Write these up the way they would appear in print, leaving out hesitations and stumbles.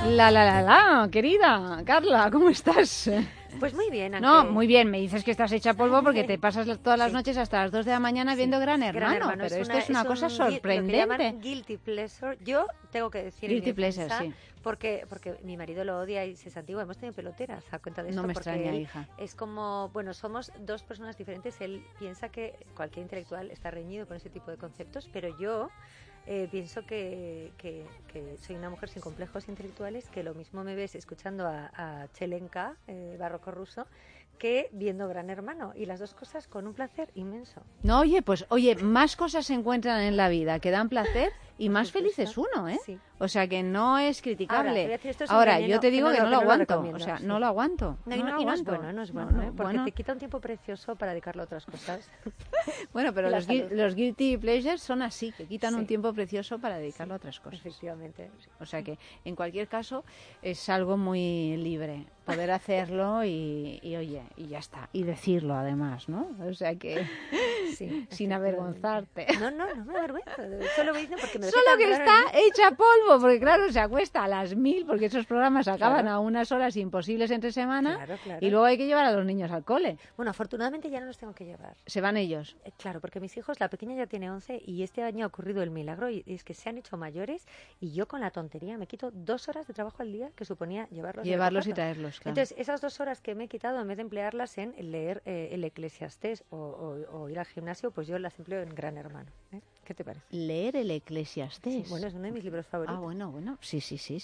Querida Carla, ¿cómo estás? Pues muy bien, Ángel. No, muy bien, me dices que estás hecha polvo porque te pasas todas las noches hasta las 2 de la mañana viendo Gran Hermano, pero esto es una cosa sorprendente. Lo que llaman guilty pleasure. Yo tengo que decir guilty pleasure, sí. Porque mi marido lo odia y se es antiguo. Hemos tenido peloteras a cuenta de esto. No me porque extraña, hija. Es como, bueno, somos dos personas diferentes. Él piensa que cualquier intelectual está reñido con ese tipo de conceptos, pero yo pienso que soy una mujer sin complejos intelectuales, que lo mismo me ves escuchando a Chelenka, barroco ruso, que viendo Gran Hermano, y las dos cosas con un placer inmenso. No, oye, más cosas se encuentran en la vida que dan placer y más feliz es uno, ¿eh? Sí. O sea, que no es criticable. Ahora, yo te digo que no lo aguanto, o sea, no lo aguanto. No es bueno, porque te quita un tiempo precioso para dedicarlo a otras cosas. Bueno, pero los guilty pleasures son así, que quitan un tiempo precioso para dedicarlo a otras cosas. Efectivamente. O sea que, en cualquier caso, es algo muy libre poder hacerlo y oye, y ya está. Y decirlo, además, ¿no? O sea que, sin avergonzarte. No me avergüenzo. Solo me dicen porque me Solo que está hecha polvo, porque claro, se acuesta a las 1000, porque esos programas acaban a unas horas imposibles entre semana, y luego hay que llevar a los niños al cole. Bueno, afortunadamente ya no los tengo que llevar. ¿Se van ellos? Claro, porque mis hijos, la pequeña ya tiene 11 y este año ha ocurrido el milagro y es que se han hecho mayores y yo con la tontería me quito 2 horas de trabajo al día que suponía llevarlos y traerlos, claro. Entonces, esas 2 horas que me he quitado, en vez de emplearlas en leer el Eclesiastés o ir al gimnasio, pues yo las empleo en Gran Hermano. ¿Qué te parece? Leer el Eclesiastés. Sí, bueno, es uno de mis libros favoritos. Ah, bueno. Sí.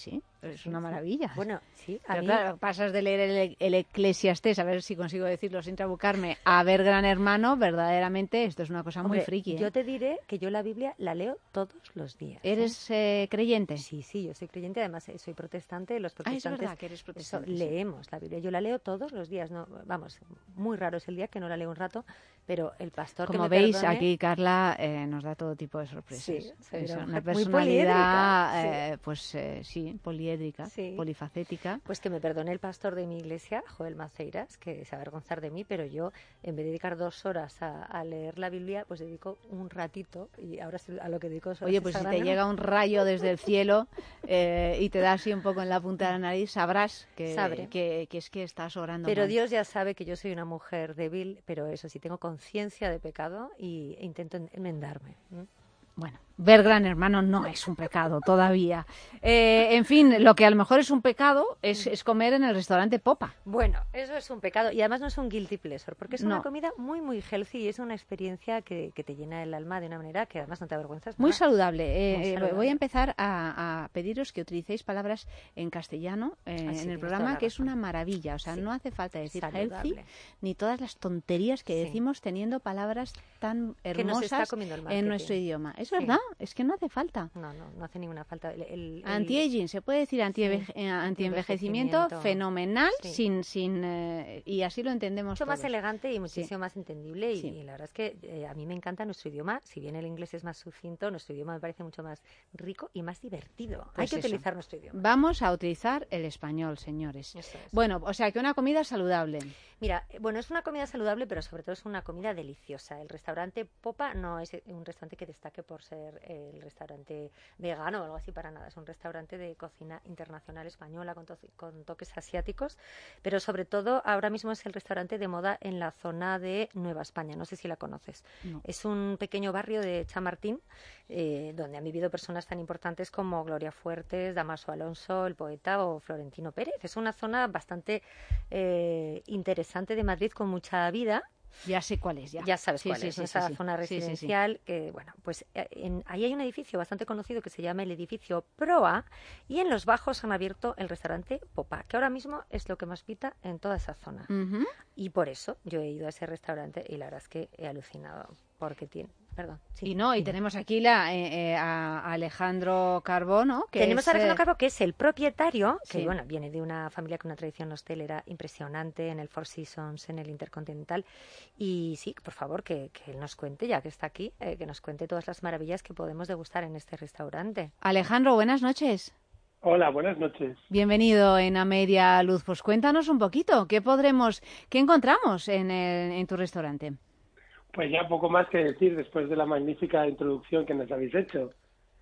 Es una maravilla. Bueno, sí. Pero claro, pasas de leer el Eclesiastés, a ver si consigo decirlo sin trabucarme, a ver Gran Hermano, verdaderamente esto es una cosa muy friki. Yo te diré que yo la Biblia la leo todos los días. ¿Eres creyente? Sí, yo soy creyente, además soy protestante. Los protestantes es verdad que eres protestante. Leemos la Biblia, yo la leo todos los días. No, vamos, muy raro es el día que no la leo un rato, pero el pastor Como que me veis, perdone, aquí Carla nos da todo tipo de sorpresas. Sí, es una muy personalidad, poliédrica, polifacética. Pues que me perdone el pastor de mi iglesia, Joel Maceiras, que se avergonzar de mí, pero yo, en vez de dedicar 2 horas a leer la Biblia, pues dedico un ratito, y ahora a lo que dedico 2 horas. Oye, pues si te llega un rayo desde el cielo y te da así un poco en la punta de la nariz, sabrás que es que estás orando Pero mal. Dios ya sabe que yo soy una mujer débil, pero eso sí, tengo conciencia de pecado e intento enmendarme. Bueno, ver Gran Hermano no es un pecado todavía. En fin, lo que a lo mejor es un pecado es comer en el restaurante Popa. Bueno, eso es un pecado y además no es un guilty pleasure, porque es una comida muy, muy healthy y es una experiencia que te llena el alma de una manera que además no te avergüenzas. Muy saludable. Voy a empezar a pediros que utilicéis palabras en castellano en el programa, que es una maravilla. O sea, no hace falta decir healthy ni todas las tonterías que decimos teniendo palabras tan hermosas en nuestro idioma. Es verdad, es que no hace falta. No hace ninguna falta. Anti-aging, se puede decir anti-envejecimiento, fenomenal, y así lo entendemos mucho todos. Más elegante y muchísimo más entendible. Y la verdad es que a mí me encanta nuestro idioma. Si bien el inglés es más sucinto, nuestro idioma me parece mucho más rico y más divertido. Hay que utilizar nuestro idioma. Vamos a utilizar el español, señores. Bueno, o sea, que una comida saludable. Mira, bueno, es una comida saludable, pero sobre todo es una comida deliciosa. El restaurante Popa no es un restaurante que destaque por ser el restaurante vegano o algo así, para nada. Es un restaurante de cocina internacional española con toques asiáticos, pero sobre todo ahora mismo es el restaurante de moda en la zona de Nueva España. No sé si la conoces. No. Es un pequeño barrio de Chamartín donde han vivido personas tan importantes como Gloria Fuertes, Damaso Alonso, el poeta, o Florentino Pérez. Es una zona bastante interesante de Madrid, con mucha vida. Ya sé cuál es, ya. Ya sabes cuál es, esa zona residencial. Que, bueno, pues ahí hay un edificio bastante conocido que se llama el edificio Proa, y en los bajos han abierto el restaurante Popa, que ahora mismo es lo que más pita en toda esa zona. Uh-huh. Y por eso yo he ido a ese restaurante y la verdad es que he alucinado, porque tiene... Perdón. Sí, y tenemos aquí a Alejandro Carbó, ¿no? Tenemos a Alejandro Carbó, que es el propietario, que bueno, viene de una familia con una tradición hostelera impresionante en el Four Seasons, en el Intercontinental. Y sí, por favor, que él nos cuente, ya que está aquí, que nos cuente todas las maravillas que podemos degustar en este restaurante. Alejandro, buenas noches. Hola, buenas noches. Bienvenido en A Media Luz. Pues cuéntanos un poquito, ¿qué encontramos en tu restaurante? Pues ya poco más que decir después de la magnífica introducción que nos habéis hecho.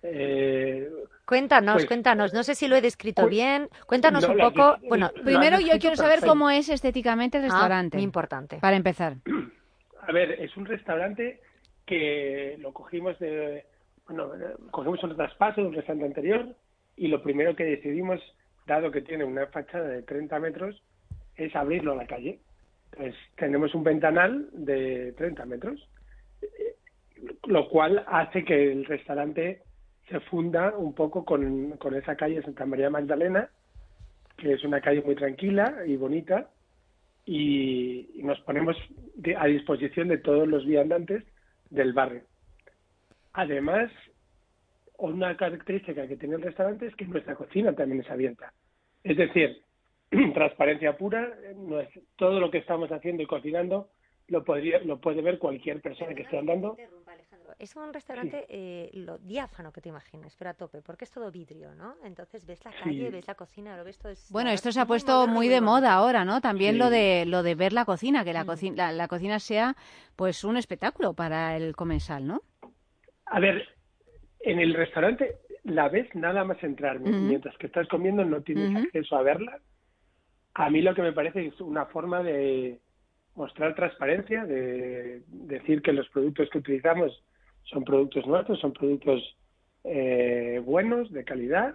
Cuéntanos, no sé si lo he descrito bien, cuéntanos un poco. Bueno, primero yo quiero saber cómo es estéticamente el restaurante. Muy importante. Para empezar. A ver, es un restaurante que lo cogimos cogimos un traspaso de un restaurante anterior y lo primero que decidimos, dado que tiene una fachada de 30 metros, es abrirlo a la calle. Entonces, tenemos un ventanal de 30 metros, lo cual hace que el restaurante se funda un poco con esa calle Santa María Magdalena, que es una calle muy tranquila y bonita, y nos ponemos a disposición de todos los viandantes del barrio. Además, una característica que tiene el restaurante es que nuestra cocina también es abierta. Es decir, transparencia pura, todo lo que estamos haciendo y cocinando lo puede ver cualquier persona que esté andando. Es un restaurante lo diáfano que te imagines, pero a tope, porque es todo vidrio, ¿no? Entonces ves la calle, ves la cocina, lo ves todo. Bueno, esto se ha puesto muy de moda ahora, ¿no? También lo de ver la cocina, que la cocina sea pues un espectáculo para el comensal, ¿no? A ver, en el restaurante la ves nada más entrar, mientras que estás comiendo no tienes acceso a verla. A mí lo que me parece es una forma de mostrar transparencia, de decir que los productos que utilizamos son productos nuestros, son productos buenos, de calidad,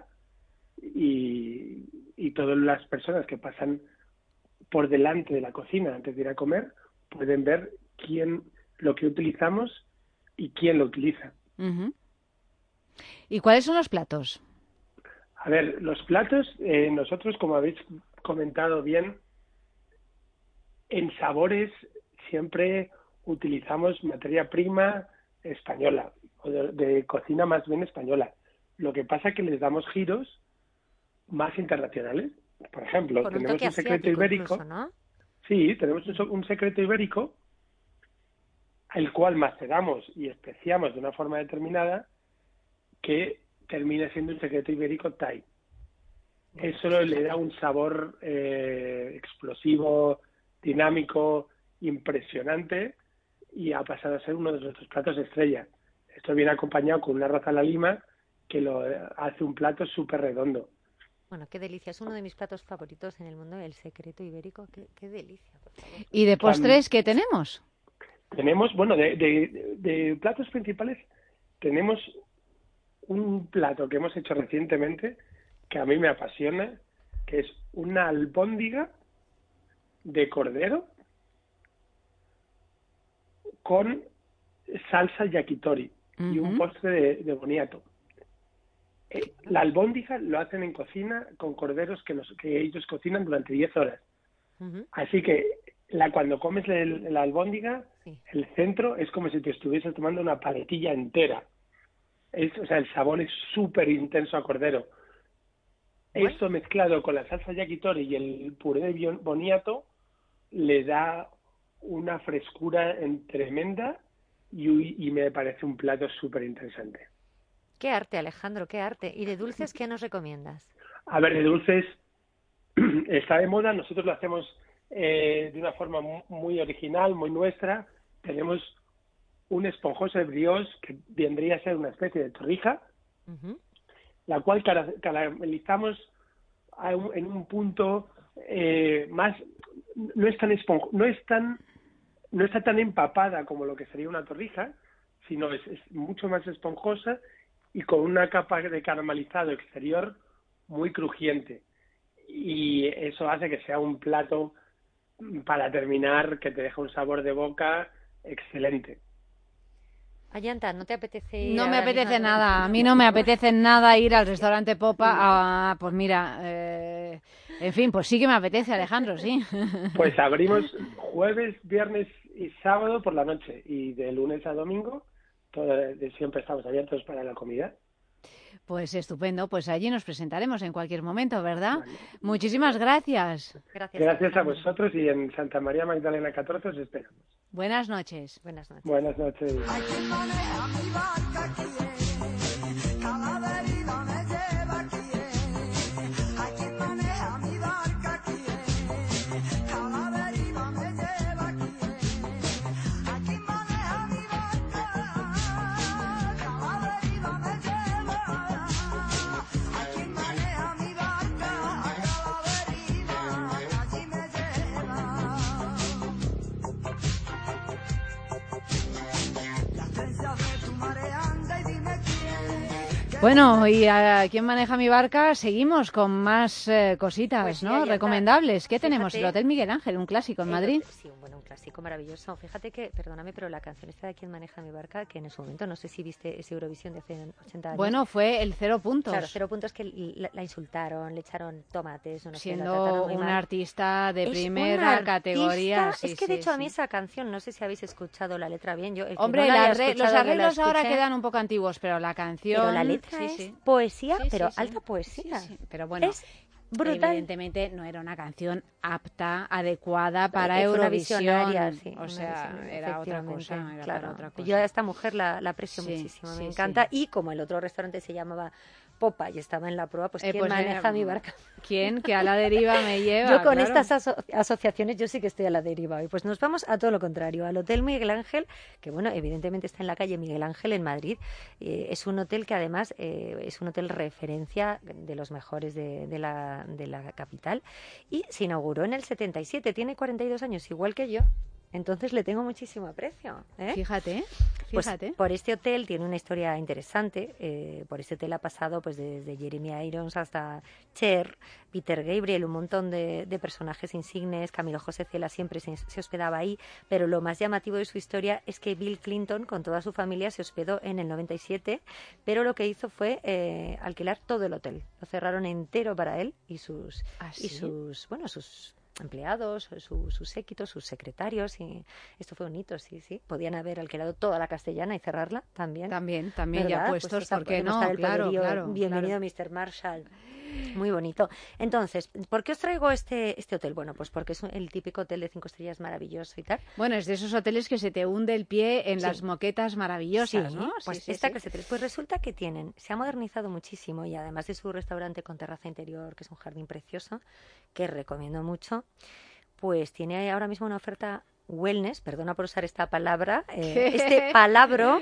y todas las personas que pasan por delante de la cocina antes de ir a comer pueden ver lo que utilizamos y quién lo utiliza. ¿Y cuáles son los platos? A ver, los platos, nosotros, como habéis comentado bien, en sabores siempre utilizamos materia prima española, o de cocina más bien española. Lo que pasa es que les damos giros más internacionales. Por ejemplo, tenemos un secreto ibérico. Incluso, ¿no? Sí, tenemos un secreto ibérico, el cual maceramos y especiamos de una forma determinada que termina siendo un secreto ibérico Thai. Eso le da un sabor explosivo, dinámico, impresionante, y ha pasado a ser uno de nuestros platos estrella. Esto viene acompañado con una arroz a la lima que lo hace un plato súper redondo. Bueno, qué delicia. Es uno de mis platos favoritos en el mundo, el secreto ibérico. Qué delicia, por favor. ¿Y de postres qué tenemos? Tenemos, bueno, de platos principales tenemos un plato que hemos hecho recientemente que a mí me apasiona, que es una albóndiga de cordero con salsa yakitori y un postre de boniato. La albóndiga lo hacen en cocina con corderos que ellos cocinan durante 10 horas. Así que cuando comes la albóndiga, el centro es como si te estuvieses tomando una paletilla entera. El sabor es súper intenso a cordero. ¿Bueno? Esto mezclado con la salsa yakitori y el puré de boniato le da una frescura tremenda y me parece un plato súper interesante. Qué arte, Alejandro, qué arte. ¿Y de dulces qué nos recomiendas? A ver, de dulces está de moda. Nosotros lo hacemos de una forma muy original, muy nuestra. Tenemos un esponjoso de brioche que vendría a ser una especie de torrija, la cual caramelizamos en un punto más, no está tan empapada como lo que sería una torrija, sino es mucho más esponjosa y con una capa de caramelizado exterior muy crujiente. Y eso hace que sea un plato, para terminar, que te deja un sabor de boca excelente. Ayanta, ¿no te apetece? No me apetece nada. A mí no me apetece nada ir al restaurante Popa. Pues mira, en fin, pues sí que me apetece, Alejandro, sí. Pues abrimos jueves, viernes y sábado por la noche, y de lunes a domingo siempre estamos abiertos para la comida. Pues estupendo, pues allí nos presentaremos en cualquier momento, ¿verdad? Vale. Muchísimas gracias. Gracias a vosotros, y en Santa María Magdalena 14 os esperamos. Buenas noches. Buenas noches. Buenas noches. Bueno, y a ¿Quién maneja mi barca? Seguimos con más cositas, Pues ¿no? ya Recomendables. ¿Qué Fíjate, tenemos? El Hotel Miguel Ángel, un clásico en Madrid. Sí, bueno, un clásico maravilloso. Fíjate que, perdóname, pero la canción esta de ¿Quién maneja mi barca? Que en su momento, no sé si viste ese Eurovisión de hace 80 años. Bueno, fue el 0 puntos. Claro, 0 puntos que la insultaron, le echaron tomates, no sé, siendo una artista de primera categoría. Sí, es que de hecho a mí esa canción, no sé si habéis escuchado la letra bien. Hombre, los arreglos ahora quedan un poco antiguos, pero la canción... Pero la letra es poesía, pero alta poesía. Pero bueno, es brutal. Evidentemente no era una canción apta, adecuada para Eurovisión. O sea, era otra cosa. Claro. Yo a esta mujer la aprecio muchísimo, me encanta. Y como el otro restaurante se llamaba Popa y estaba en la prueba, pues ¿quién maneja mi barca? ¿Quién? Que a la deriva me lleva. Yo con estas asociaciones yo sí que estoy a la deriva. Y pues nos vamos a todo lo contrario, al Hotel Miguel Ángel, que bueno, evidentemente está en la calle Miguel Ángel en Madrid. Es un hotel que además es un hotel referencia de los mejores de la capital y se inauguró en el 77, tiene 42 años, igual que yo. Entonces le tengo muchísimo aprecio. Fíjate. Pues por este hotel tiene una historia interesante. Por este hotel ha pasado pues desde Jeremy Irons hasta Cher, Peter Gabriel, un montón de personajes insignes. Camilo José Cela siempre se hospedaba ahí. Pero lo más llamativo de su historia es que Bill Clinton con toda su familia se hospedó en el 97, pero lo que hizo fue alquilar todo el hotel. Lo cerraron entero para él y sus empleados, sus séquitos, sus secretarios, y esto fue un hito, sí. Podían haber alquilado toda la Castellana y cerrarla también. También ¿verdad? Ya puestos, pues ¿por qué no? Claro. Bienvenido, Mr. Marshall. Muy bonito. Entonces, ¿por qué os traigo este hotel? Bueno, pues porque es el típico hotel de 5 estrellas maravilloso y tal. Bueno, es de esos hoteles que se te hunde el pie en las moquetas maravillosas, ¿no? Pues esta clase de hoteles. Pues resulta que se ha modernizado muchísimo y además de su restaurante con terraza interior, que es un jardín precioso, que recomiendo mucho, pues tiene ahora mismo una oferta wellness, perdona por usar esta palabra, este palabro,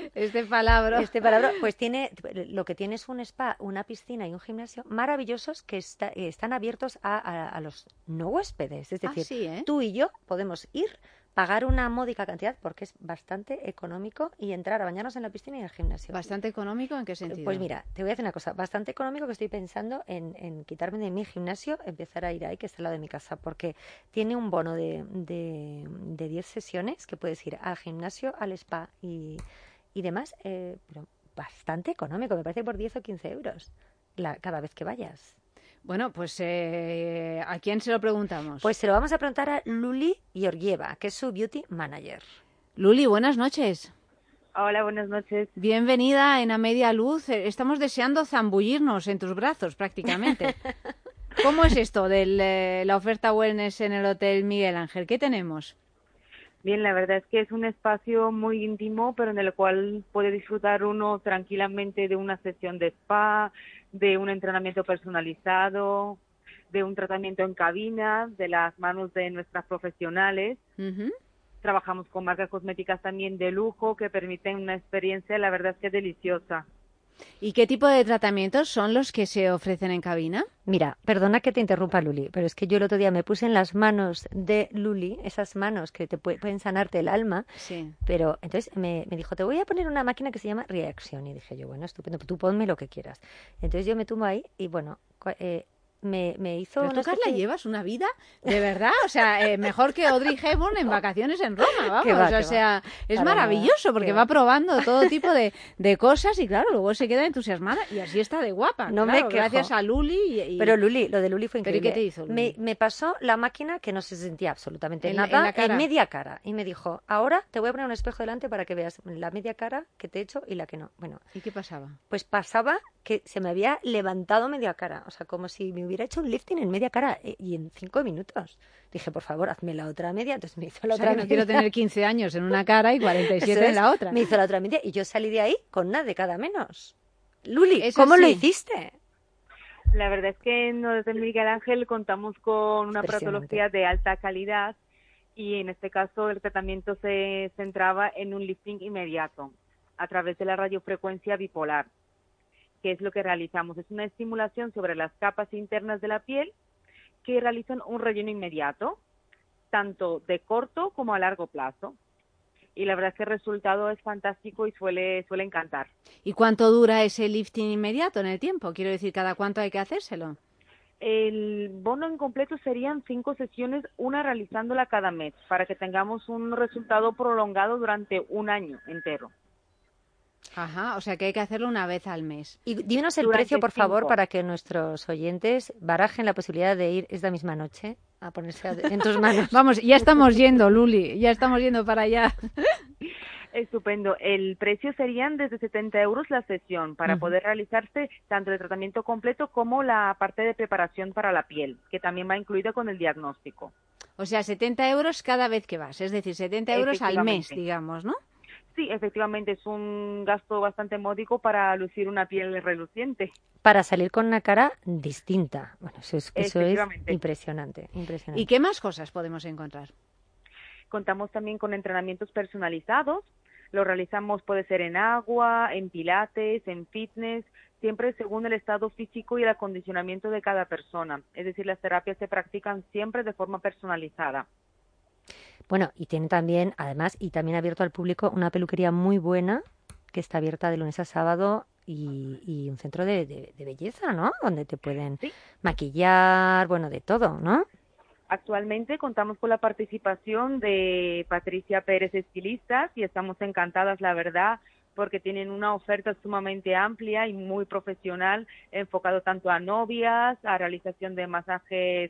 pues lo que tiene es un spa, una piscina y un gimnasio maravillosos que están abiertos a los no huéspedes, es decir, tú y yo podemos ir, pagar una módica cantidad porque es bastante económico y entrar a bañarnos en la piscina y en el gimnasio. ¿Bastante económico? ¿En qué sentido? Pues mira, te voy a decir una cosa, bastante económico que estoy pensando en quitarme de mi gimnasio, empezar a ir ahí, que está al lado de mi casa, porque tiene un bono de 10 sesiones que puedes ir al gimnasio, al spa y demás, pero bastante económico, me parece por 10 o 15 euros cada vez que vayas. Bueno, pues ¿a quién se lo preguntamos? Pues se lo vamos a preguntar a Luli Georgieva, que es su beauty manager. Luli, buenas noches. Hola, buenas noches. Bienvenida en A Media Luz. Estamos deseando zambullirnos en tus brazos prácticamente. ¿Cómo es esto de la oferta wellness en el Hotel Miguel Ángel? ¿Qué tenemos? Bien, la verdad es que es un espacio muy íntimo, pero en el cual puede disfrutar uno tranquilamente de una sesión de spa, de un entrenamiento personalizado, de un tratamiento en cabina, de las manos de nuestras profesionales. Uh-huh. Trabajamos con marcas cosméticas también de lujo que permiten una experiencia, la verdad es que deliciosa. ¿Y qué tipo de tratamientos son los que se ofrecen en cabina? Mira, perdona que te interrumpa, Luli, pero es que yo el otro día me puse en las manos de Luli, esas manos que te pueden sanarte el alma, sí. Pero entonces me dijo, te voy a poner una máquina que se llama Reaction, y dije yo, bueno, estupendo, tú ponme lo que quieras. Entonces yo me tumbo ahí y bueno, me hizo... Pero tú, Carla, llevas una vida, de verdad, o sea, mejor que Audrey Hepburn en vacaciones en Roma, vamos, o sea, es maravilloso porque va probando todo tipo de cosas y claro, luego se queda entusiasmada y así está de guapa, no claro, me quejo. Gracias a Luli. Pero Luli, lo de Luli fue increíble. ¿Pero qué te hizo, Luli? Me pasó la máquina que no se sentía absolutamente nada en media cara y me dijo, ahora te voy a poner un espejo delante para que veas la media cara que te he hecho y la que no. Bueno, ¿y qué pasaba? Pues pasaba que se me había levantado media cara, o sea, como si me hubiera hecho un lifting en media cara y en 5 minutos. Dije, por favor, hazme la otra media. Entonces me hizo la otra media. No quiero tener 15 años en una cara y 47 en la otra. Me hizo la otra media y yo salí de ahí con una de cada menos. Luli, ¿cómo lo hiciste? La verdad es que en el Hotel Miguel Ángel contamos con una aparatología de alta calidad y en este caso el tratamiento se centraba en un lifting inmediato a través de la radiofrecuencia bipolar, que es lo que realizamos. Es una estimulación sobre las capas internas de la piel que realizan un relleno inmediato, tanto de corto como a largo plazo. y la verdad es que el resultado es fantástico y suele encantar. ¿Y cuánto dura ese lifting inmediato en el tiempo? Quiero decir, ¿cada cuánto hay que hacérselo? El bono en completo serían 5 sesiones, una realizándola cada mes, para que tengamos un resultado prolongado durante un año entero. Ajá, o sea que hay que hacerlo una vez al mes. Y díganos el precio, por favor, para que nuestros oyentes barajen la posibilidad de ir esta misma noche a ponerse en tus manos. Vamos, ya estamos yendo, Luli, ya estamos yendo para allá. Estupendo. El precio serían desde 70 euros la sesión para poder realizarse tanto el tratamiento completo como la parte de preparación para la piel, que también va incluida con el diagnóstico. O sea, 70 euros cada vez que vas, es decir, 70 euros al mes, digamos, ¿no? Sí, efectivamente, es un gasto bastante módico para lucir una piel reluciente. Para salir con una cara distinta. Bueno, eso es impresionante. ¿Y qué más cosas podemos encontrar? Contamos también con entrenamientos personalizados. Lo realizamos, puede ser en agua, en pilates, en fitness, siempre según el estado físico y el acondicionamiento de cada persona. Es decir, las terapias se practican siempre de forma personalizada. Bueno, y tiene también, además, y también abierto al público, una peluquería muy buena que está abierta de lunes a sábado y un centro de belleza, ¿no? Donde te pueden maquillar, bueno, de todo, ¿no? Actualmente contamos con la participación de Patricia Pérez Estilistas y estamos encantadas, la verdad, porque tienen una oferta sumamente amplia y muy profesional, enfocado tanto a novias, a realización de masajes,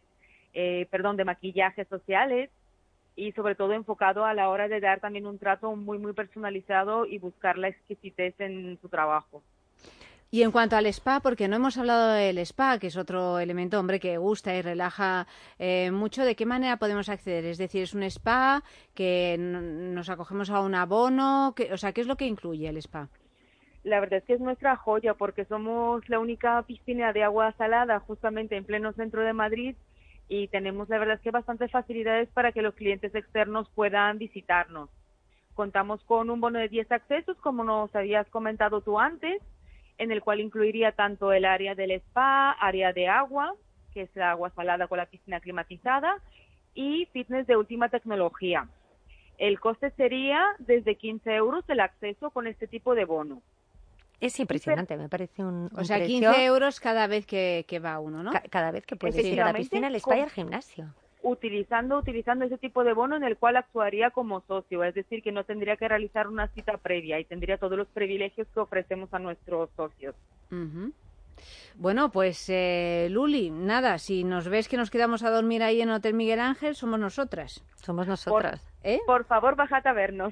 de maquillajes sociales, y sobre todo enfocado a la hora de dar también un trato muy, muy personalizado y buscar la exquisitez en su trabajo. Y en cuanto al spa, porque no hemos hablado del spa, que es otro elemento, hombre, que gusta y relaja mucho, ¿de qué manera podemos acceder? Es decir, ¿es un spa que nos acogemos a un abono? ¿Qué es lo que incluye el spa? La verdad es que es nuestra joya porque somos la única piscina de agua salada justamente en pleno centro de Madrid y tenemos, la verdad es que bastantes facilidades para que los clientes externos puedan visitarnos. Contamos con un bono de 10 accesos, como nos habías comentado tú antes, en el cual incluiría tanto el área del spa, área de agua, que es la agua salada con la piscina climatizada, y fitness de última tecnología. El coste sería desde 15 euros el acceso con este tipo de bono. Es impresionante, me parece un O sea, precio... 15 euros cada vez que va uno, ¿no? Cada vez que puedes ir a la piscina, el spa y al gimnasio. Utilizando ese tipo de bono en el cual actuaría como socio, es decir, que no tendría que realizar una cita previa y tendría todos los privilegios que ofrecemos a nuestros socios. Uh-huh. Bueno, pues Luli, nada, si nos ves que nos quedamos a dormir ahí en Hotel Miguel Ángel, somos nosotras. Somos nosotras. Por favor, bajad a vernos.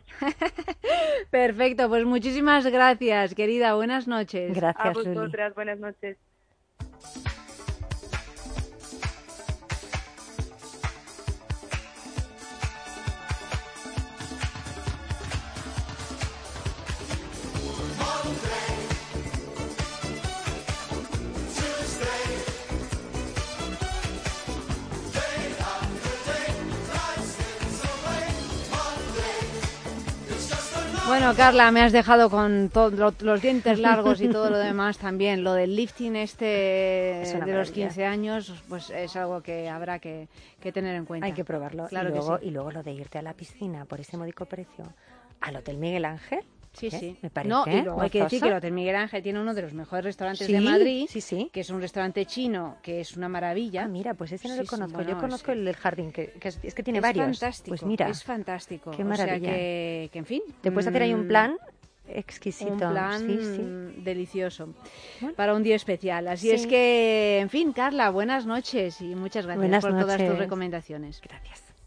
Perfecto, pues muchísimas gracias, querida. Buenas noches. Gracias, a vosotras, Luli. Buenas noches. Bueno, Carla, me has dejado con los dientes largos y todo lo demás también. Lo del lifting de los 15 años, pues es algo que habrá que tener en cuenta. Hay que probarlo. Claro Y luego lo de irte a la piscina por ese módico precio al Hotel Miguel Ángel. Sí, sí. Me parece. No, y luego hay que decir que el Hotel Miguel Ángel tiene uno de los mejores restaurantes de Madrid, que es un restaurante chino, que es una maravilla. Ah, mira, pues ese no lo conozco. Bueno, yo conozco el del jardín, que es que tiene varios. Es fantástico, pues mira, es fantástico. Qué maravilla. O sea que en fin. Te puedes hacer ahí un plan exquisito. Un plan delicioso para un día especial. Así es que, en fin, Carla, buenas noches y muchas gracias por todas tus recomendaciones. Gracias.